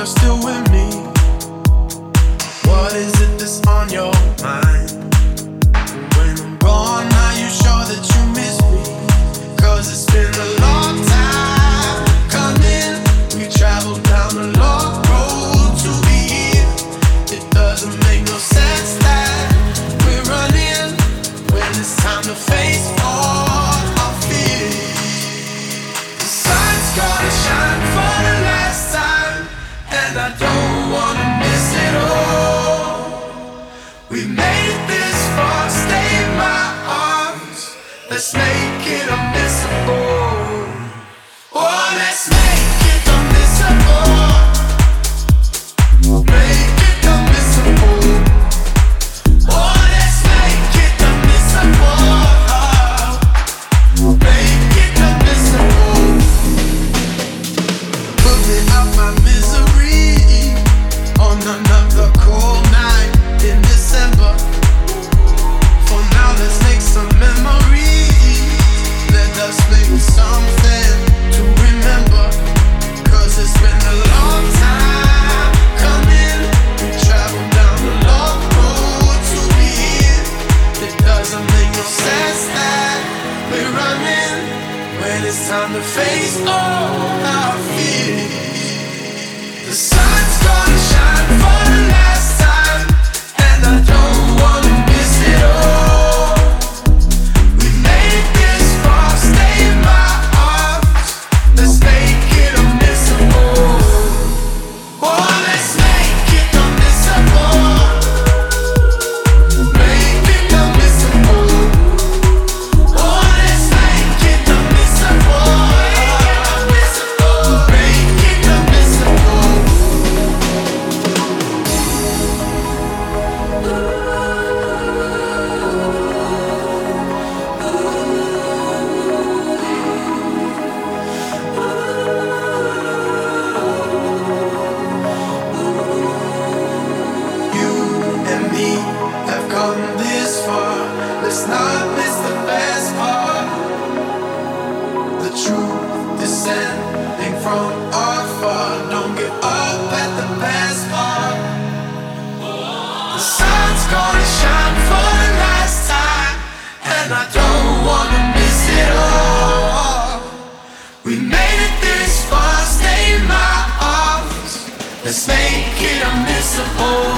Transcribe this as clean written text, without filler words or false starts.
you're still with me. What is it that's on your mind? When I'm gone, are you sure that you miss me? 'Cause it's been a long time coming. We traveled down a long road to be here. It doesn't make no sense that we're running when it's time to face all our fears. The sun's gonna shine for the last time, and I don't wanna miss it all. We made it this far, stay in my arms. Let's make it unmissable. Oh, let's make it unmissable. Make it unmissable. Oh, let's make it unmissable. Make it unmissable. Put me out my misery on another cold night in December. For now, let's make some memories. Let us make something to remember. 'Cause it's been a long time coming. We traveled down a long road to be here. It doesn't make no sense that we're running when it's time to face all our fears. The sun's gonna shine for the last time, and I don't wanna miss it all. We made it this far, stay in my arms. Let's make it unmissable. Oh, let's make it unmissable. Make it unmissable. Oh, let's make it unmissable. Make it unmissable. You and me have come this far. Let's not miss the best part. The truth is sending from afar. Don't give up at the best part. The sun's gonna shine for the last time, and I don't wanna miss it all. We made it this far, stay in my arms. Let's make it unmissable.